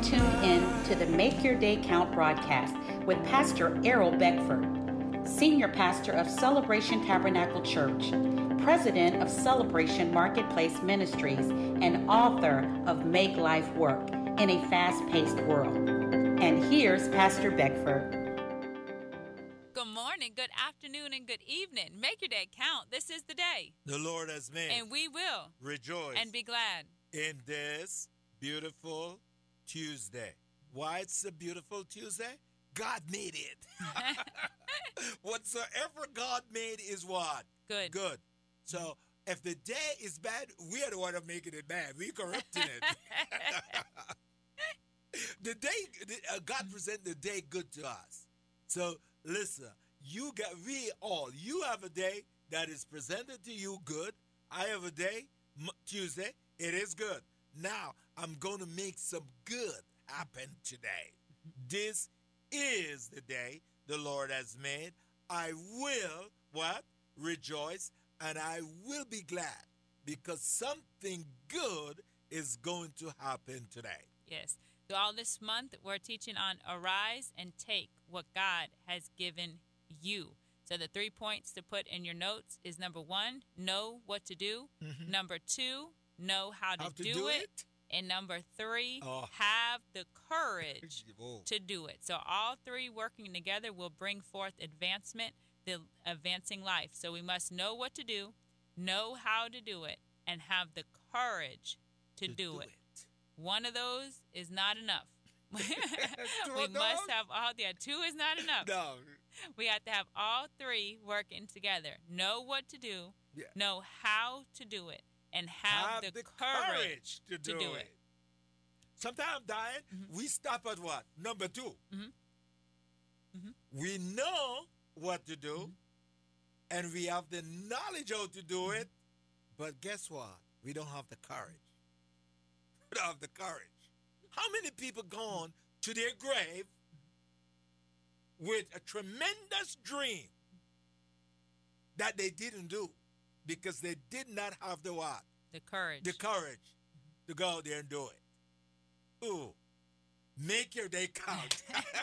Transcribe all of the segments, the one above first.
tuned in to the Make Your Day Count broadcast with Pastor Errol Beckford, Senior Pastor of Celebration Tabernacle Church, President of Celebration Marketplace Ministries, and author of Make Life Work in a Fast-Paced World. And here's Pastor Beckford. Good morning, good afternoon, and good evening. Make your day count. This is the day the Lord has made. and we will Rejoice and be glad. in this beautiful Tuesday. Why it's a beautiful Tuesday? God made it. Whatsoever God made is what? Good. Good. So if the day is bad, we are the one making it bad. We corrupting it. God present the day good to us. So listen, you have a day that is presented to you good. I have a day, Tuesday, it is good. Now, I'm going to make some good happen today. This is the day the Lord has made. I will, what? Rejoice, and I will be glad because something good is going to happen today. Yes. So all this month, we're teaching on arise and take what God has given you. So the 3 points to put in your notes is number 1, know what to do. Mm-hmm. Number 2, know how to do it. And number 3, have the courage to do it. So all 3 working together will bring forth advancement, the advancing life. So we must know what to do, know how to do it, and have the courage to do it. One of those is not enough. We must have all. 2 is not enough. No. We have to have all 3 working together. Know what to do, know how to do it, and have the courage to do it. Sometimes, Diane, we stop at what? Number 2. Mm-hmm. Mm-hmm. We know what to do, and we have the knowledge how to do it, but guess what? We don't have the courage. We don't have the courage. How many people gone to their grave with a tremendous dream that they didn't do because they did not have the what? The courage. The courage to go out there and do it. Ooh, make your day count.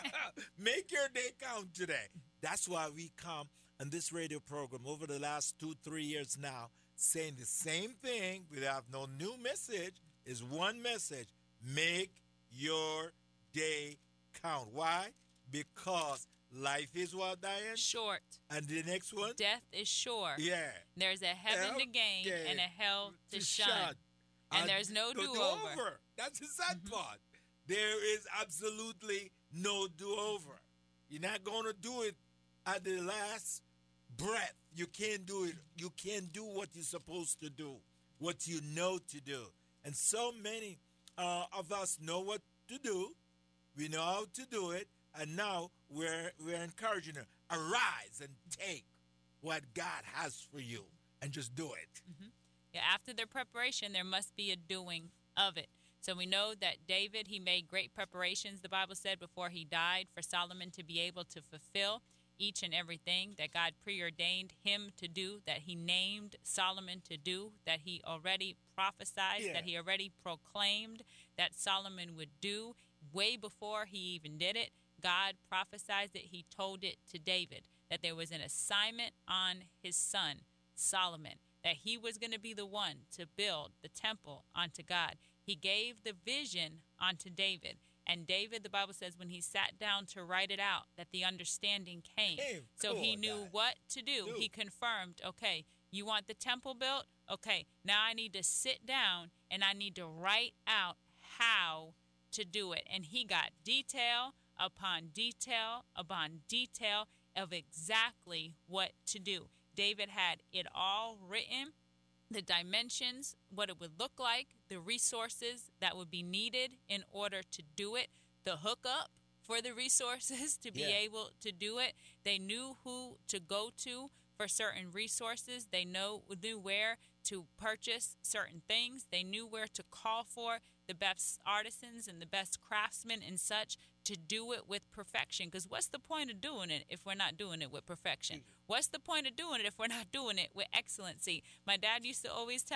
Make your day count today. That's why we come on this radio program over the last 2-3 years now saying the same thing. We have no new message. Is one message. Make your day count. Why? Because life is what, Diane? Short. And the next one? Death is sure. Yeah. There's a heaven to gain and a hell to shun. And there's no do-over. That's the sad part. There is absolutely no do-over. You're not going to do it at the last breath. You can't do it. You can't do what you're supposed to do, what you know to do. And so many of us know what to do. We know how to do it. And now we're encouraging her, arise and take what God has for you and just do it. Mm-hmm. Yeah, after the preparation, there must be a doing of it. So we know that David, he made great preparations, the Bible said, before he died for Solomon to be able to fulfill each and everything that God preordained him to do, that he named Solomon to do, that he already prophesied, that he already proclaimed that Solomon would do way before he even did it. God prophesied it. He told it to David, that there was an assignment on his son, Solomon, that he was going to be the one to build the temple unto God. He gave the vision unto David. And David, the Bible says, when he sat down to write it out, that the understanding came. So he knew what to do. He confirmed, okay, you want the temple built? Okay, now I need to sit down and I need to write out how to do it. And he got detail upon detail upon detail of exactly what to do. David had it all written, the dimensions, what it would look like, the resources that would be needed in order to do it, the hookup for the resources to be able to do it. They knew who to go to for certain resources. They knew where to purchase certain things. They knew where to call for the best artisans and the best craftsmen and such to do it with perfection. Because what's the point of doing it if we're not doing it with perfection? What's the point of doing it if we're not doing it with excellency? My dad used to always tell me,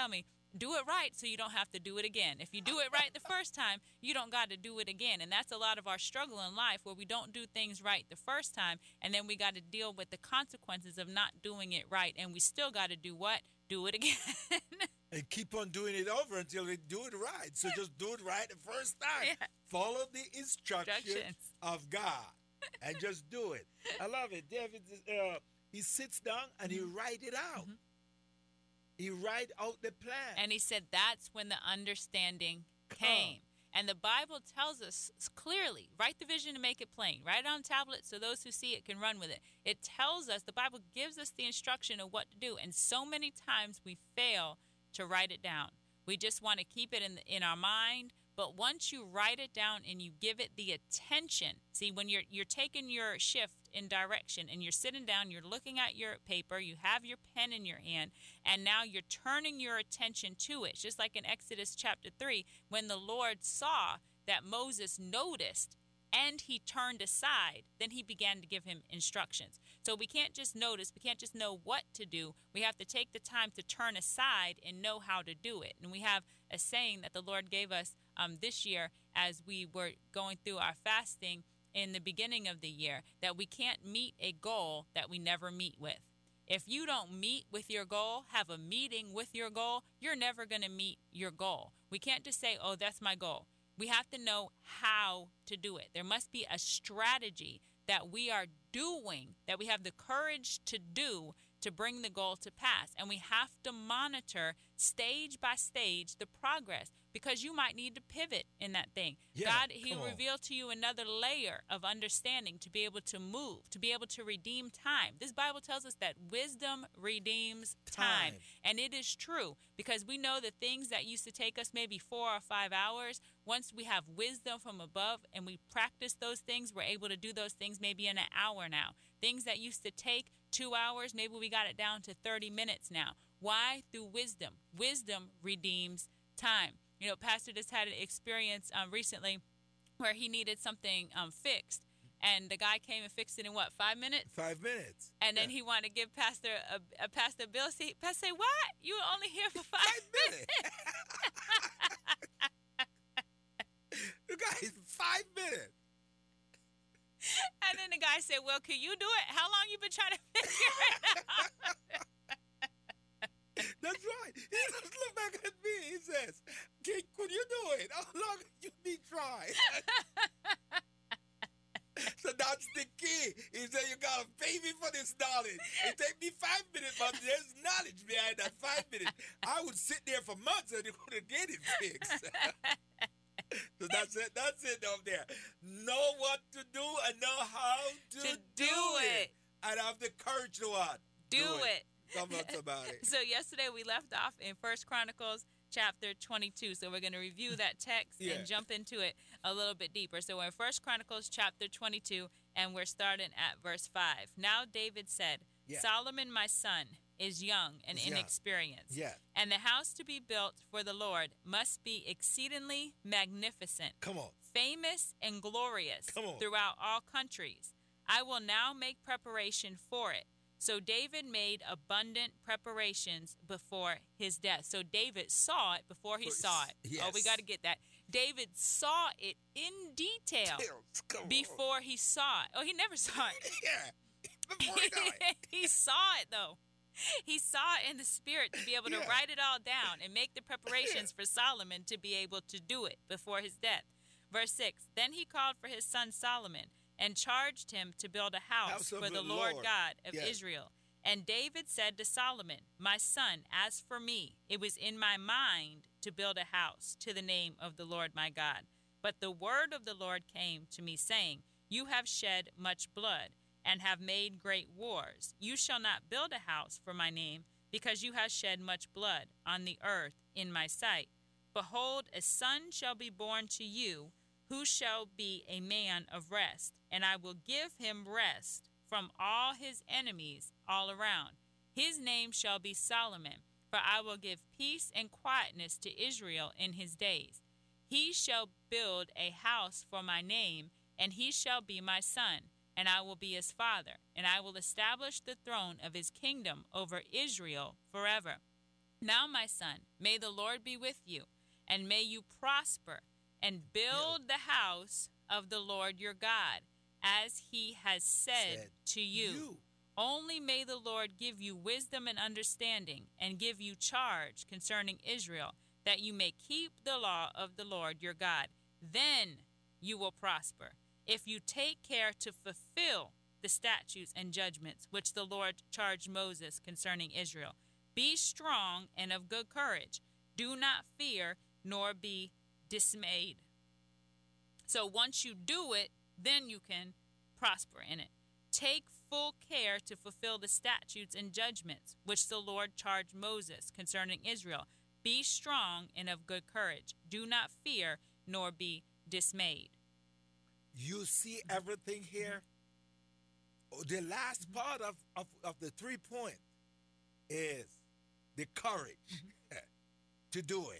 do it right so you don't have to do it again. If you do it right the first time, you don't got to do it again. And that's a lot of our struggle in life, where we don't do things right the first time, and then we got to deal with the consequences of not doing it right. And we still got to do what? Do it again. And keep on doing it over until we do it right. So just do it right the first time. Yeah. Follow the instructions of God and just do it. I love it. David, he sits down and he write it out. Mm-hmm. He write out the plan. And he said that's when the understanding came. And the Bible tells us clearly, write the vision and make it plain. Write it on tablets so those who see it can run with it. It tells us, the Bible gives us the instruction of what to do. And so many times we fail to write it down. We just want to keep it in our mind. But once you write it down and you give it the attention, see, when you're taking your shift in direction and you're sitting down, you're looking at your paper, you have your pen in your hand, and now you're turning your attention to it. It's just like in Exodus chapter 3, when the Lord saw that Moses noticed and he turned aside, then he began to give him instructions. So we can't just notice, we can't just know what to do. We have to take the time to turn aside and know how to do it. And we have a saying that the Lord gave us this year as we were going through our fasting in the beginning of the year, that we can't meet a goal that we never meet with. If you don't meet with your goal, have a meeting with your goal, you're never going to meet your goal. We can't just say, oh, that's my goal. We have to know how to do it. There must be a strategy that we are doing, that we have the courage to do to bring the goal to pass. And we have to monitor stage by stage the progress, because you might need to pivot in that thing. Yeah, God, he'll reveal to you another layer of understanding to be able to move, to be able to redeem time. This Bible tells us that wisdom redeems time. And it is true, because we know that things that used to take us maybe 4 or 5 hours, once we have wisdom from above and we practice those things, we're able to do those things maybe in an hour now. Things that used to take 2 hours, maybe we got it down to 30 minutes now. Why? Through wisdom. Wisdom redeems time. You know, Pastor just had an experience recently where he needed something fixed, and the guy came and fixed it in what, 5 minutes? 5 minutes. And then he wanted to give Pastor a Pastor bill. See, Pastor say, what? You were only here for 5 minutes. The guy is 5 minutes. And then the guy said, well, can you do it? How long you been trying to figure it out? That's right. He just looked back at me. He says, could you do it? How long you be trying? So that's the key. He said, you got to pay me for this knowledge. It take me 5 minutes, but there's knowledge behind that 5 minutes. I would sit there for months and you couldn't get it fixed. So that's it. That's it up there. Know what to do and know how to do it. And have the courage to what? Do it. Come on, about it. So yesterday we left off in 1 Chronicles chapter 22. So we're going to review that text and jump into it a little bit deeper. So we're in 1 Chronicles chapter 22, and we're starting at verse 5. Now David said, Solomon my son is young and inexperienced. And the house to be built for the Lord must be exceedingly magnificent. Come on. Famous and glorious throughout all countries. I will now make preparation for it. So David made abundant preparations before his death. So David saw it before he saw it. Yes. Oh, we got to get that. David saw it in detail before he saw it. Oh, he never saw it. Before he died. He saw it, though. He saw it in the spirit to be able to write it all down and make the preparations for Solomon to be able to do it before his death. Verse 6, then he called for his son Solomon and charged him to build a house for the Lord God of Israel. And David said to Solomon, my son, as for me, it was in my mind to build a house to the name of the Lord my God. But the word of the Lord came to me, saying, you have shed much blood and have made great wars. You shall not build a house for my name, because you have shed much blood on the earth in my sight. Behold, a son shall be born to you, who shall be a man of rest, and I will give him rest from all his enemies all around. His name shall be Solomon, for I will give peace and quietness to Israel in his days. He shall build a house for my name, and he shall be my son, and I will be his father, and I will establish the throne of his kingdom over Israel forever. Now, my son, may the Lord be with you, and may you prosper and build the house of the Lord your God, as he has said to you. Only may the Lord give you wisdom and understanding, and give you charge concerning Israel, that you may keep the law of the Lord your God. Then you will prosper, if you take care to fulfill the statutes and judgments which the Lord charged Moses concerning Israel. Be strong and of good courage. Do not fear, nor be dismayed. So once you do it, then you can prosper in it. Take full care to fulfill the statutes and judgments which the Lord charged Moses concerning Israel. Be strong and of good courage. Do not fear, nor be dismayed. You see everything here? The last part of the 3 points is the courage to do it.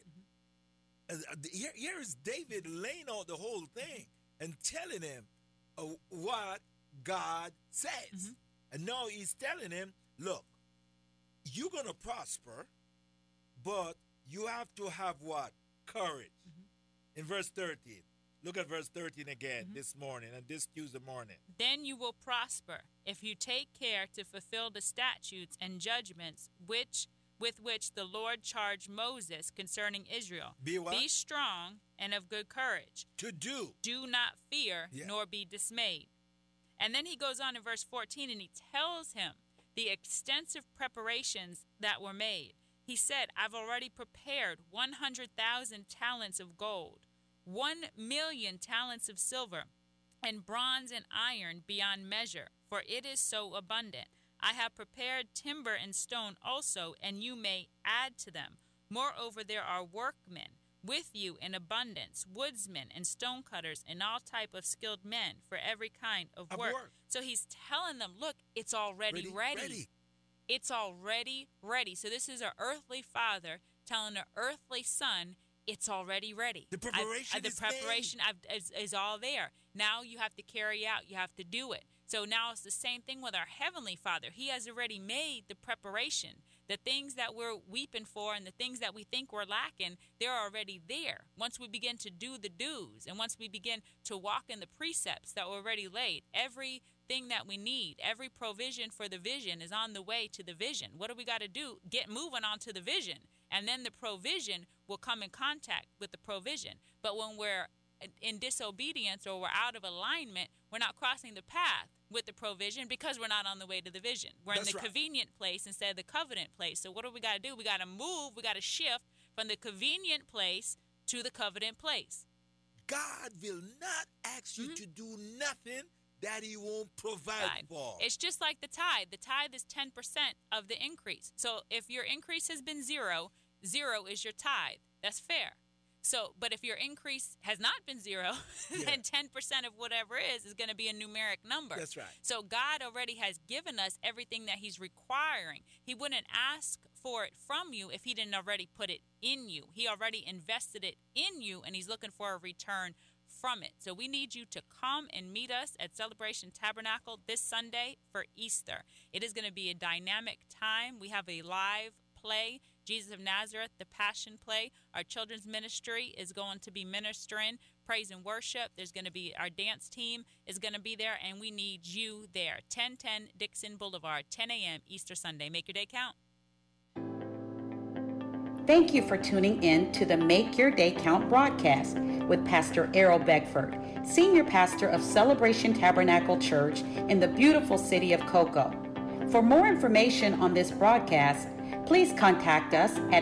Here is David laying out the whole thing and telling him what God says. And now he's telling him, look, you're going to prosper, but you have to have what? Courage. In verse 13. Look at verse 13 again this morning and this Tuesday morning. Then you will prosper if you take care to fulfill the statutes and judgments with which the Lord charged Moses concerning Israel. Be what? Be strong and of good courage. To do. Do not fear, nor be dismayed. And then he goes on in verse 14 and he tells him the extensive preparations that were made. He said, I've already prepared 100,000 talents of gold, 1,000,000 talents of silver, and bronze and iron beyond measure, for it is so abundant. I have prepared timber and stone also, and you may add to them. Moreover, there are workmen with you in abundance, woodsmen and stone cutters and all type of skilled men for every kind of work. So he's telling them, look, it's already ready. It's already ready. So this is an earthly father telling an earthly son, it's already ready. The preparation is all there. Now you have to carry out. You have to do it. So now it's the same thing with our Heavenly Father. He has already made the preparation. The things that we're weeping for and the things that we think we're lacking, they're already there. Once we begin to do the do's and once we begin to walk in the precepts that were already laid, everything that we need, every provision for the vision is on the way to the vision. What do we got to do? Get moving on to the vision. And then the provision will come in contact with the provision. But when we're in disobedience or we're out of alignment, we're not crossing the path with the provision because we're not on the way to the vision. We're in the convenient place instead of the covenant place. So what do we got to do? We got to move. We got to shift from the convenient place to the covenant place. God will not ask you to do nothing that he won't provide for. It's just like the tithe. The tithe is 10% of the increase. So if your increase has been 0, 0 is your tithe. That's fair. So, but if your increase has not been 0, then 10% of whatever is going to be a numeric number. That's right. So God already has given us everything that he's requiring. He wouldn't ask for it from you if he didn't already put it in you. He already invested it in you, and he's looking for a return from it. So we need you to come and meet us at Celebration Tabernacle this Sunday for Easter. It is going to be a dynamic time. We have a live play, Jesus of Nazareth, the Passion play. Our children's ministry is going to be ministering praise and worship. There's going to be our dance team is going to be there, and we need you there. 1010 Dixon Boulevard, 10 a.m. Easter Sunday. Make your day count. Thank you for tuning in to the Make Your Day Count broadcast with Pastor Errol Beckford, Senior Pastor of Celebration Tabernacle Church in the beautiful city of Cocoa. For more information on this broadcast, please contact us at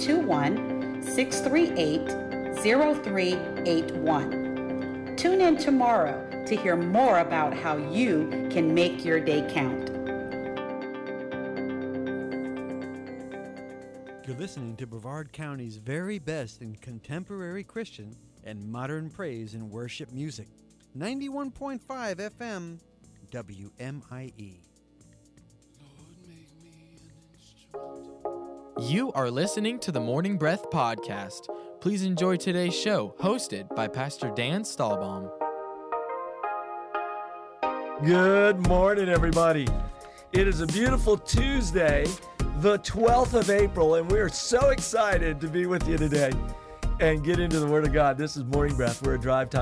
321-638-0381. Tune in tomorrow to hear more about how you can make your day count. You're listening to Brevard County's very best in contemporary Christian and modern praise and worship music. 91.5 FM, WMIE. You are listening to the Morning Breath Podcast. Please enjoy today's show, hosted by Pastor Dan Stahlbaum. Good morning, everybody. It is a beautiful Tuesday. the 12th of April, and we're so excited to be with you today and get into the Word of God. This is Morning Breath. We're a drive time